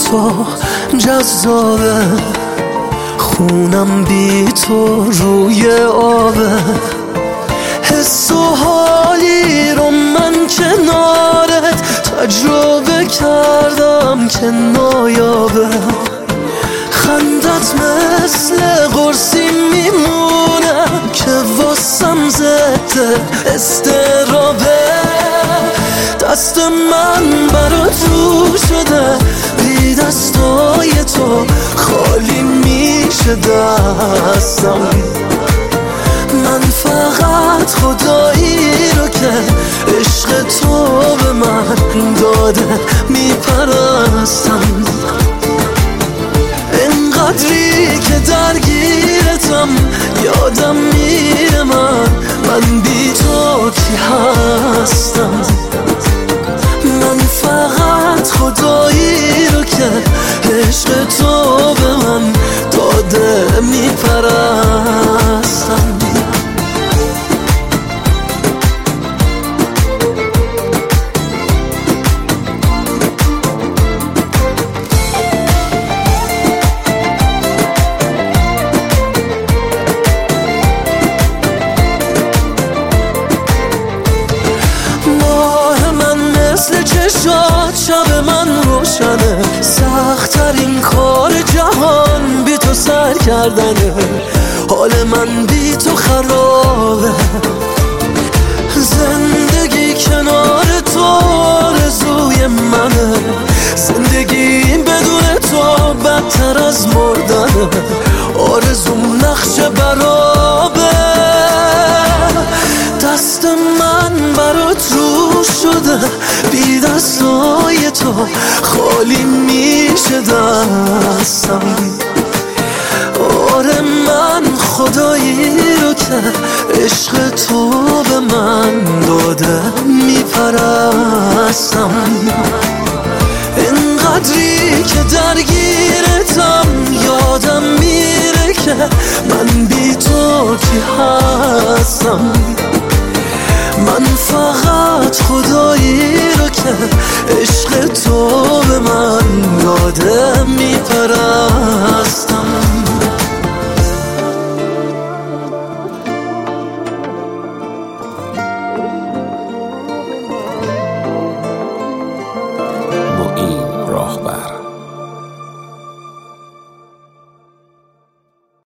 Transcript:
تو جذابه، خونم بی تو روی آبه. حس و حالی رو من کنارت تجربه کردم که نایابه. خندت مثل قرصی میمونه که واسم ضد استرابه. دست من برا تو شده، بی دستای تو خالی میشه دستم. من فقط خدایی رو که عشق تو به من داده میپرستم. اینقدری که درگیرتم یادم میره من بی تو کی هستم. من فقط خدایی رو که عشق تو به من داده میپرستم. چشات شب من روشنه، سخت‌ترین کار جهان بی تو سر کردنه. حال من بی تو خرابه، زندگی کنار تو آرزوی منه. زندگی بدون تو بدتر از مردنه، آرزوم نقش برابه. دست من برات رو شده، بی دستای تو خالی میشه دستم. آره من خدایی رو که عشق تو به من داده میپرستم. اینقدری که درگیرتم یادم میره که من بی تو کی هستم. من فقط خدایی رو که عشق تو به من داده میپرست.